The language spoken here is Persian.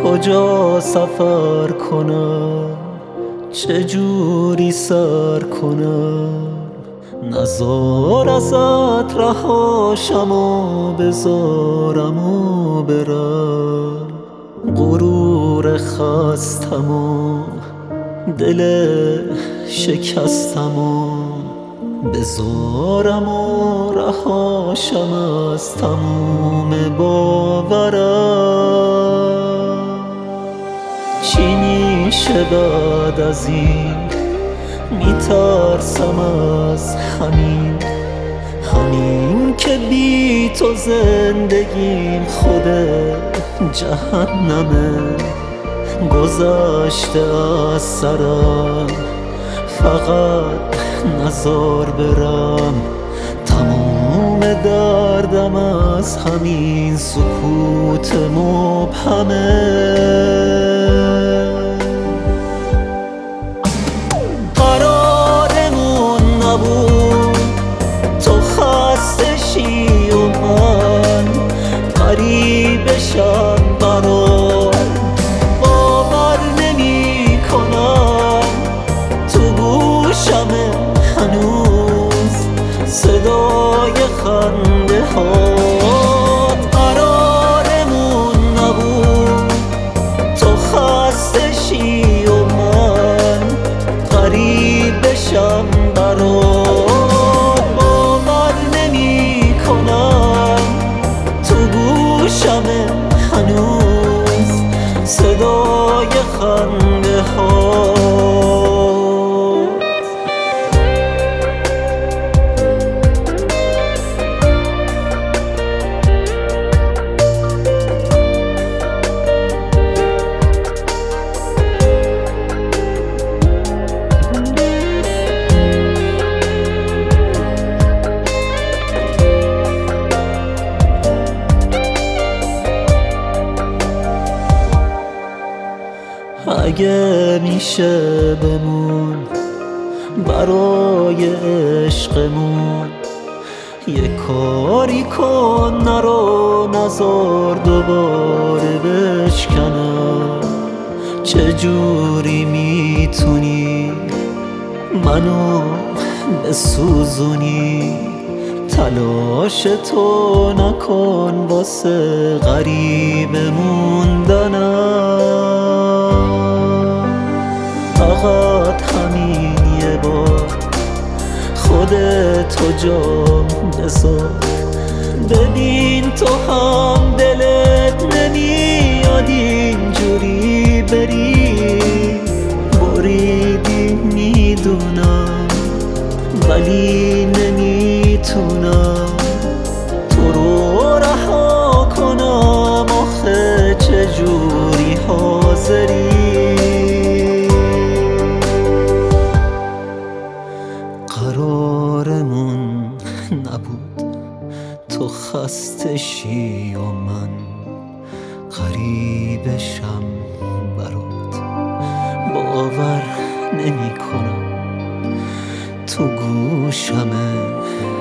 کجا سفر کنم، چجوری سر کنم، نزار ازت رهاشم و بذارم و برم. غرور خستم و دل شکستم و بذارم و رهاشم از تموم باورم. چی میشه بعد از این؟ میترسم از همین که بی تو زندگیم خود جهنمه. گذشته از سرم فقط نزار برم، تمام دردم از همین سکوت مبهمه. قرارمون نبود تو خسته شی و من غریب شم برات. باور نمی کنم تو گوشمه هنوز صدای خنده هات. قرارمون نبود تو خسته شی و من غریب شم برات. باور نمی کنم تو گوشمه هنوز صدای خنده هات. اگه میشه بمون برای عشقمون، یه کاری کن نرو نزار دوباره بشکنم. چجوری میتونی منو بسوزونی؟ تلاش تو نکن واسه غریب موندنم. فقط همین یه بار خودتو جام بذار، ببین تو هم دلت نمیاد اینجوری بری. بریدی میدونم ولی نمیتونم تو رو رها کنم. آخه چجوری حاضری؟ قرارمون نبود تو خسته شی و من غریبشم برات. باور نمی کنم تو گوشمه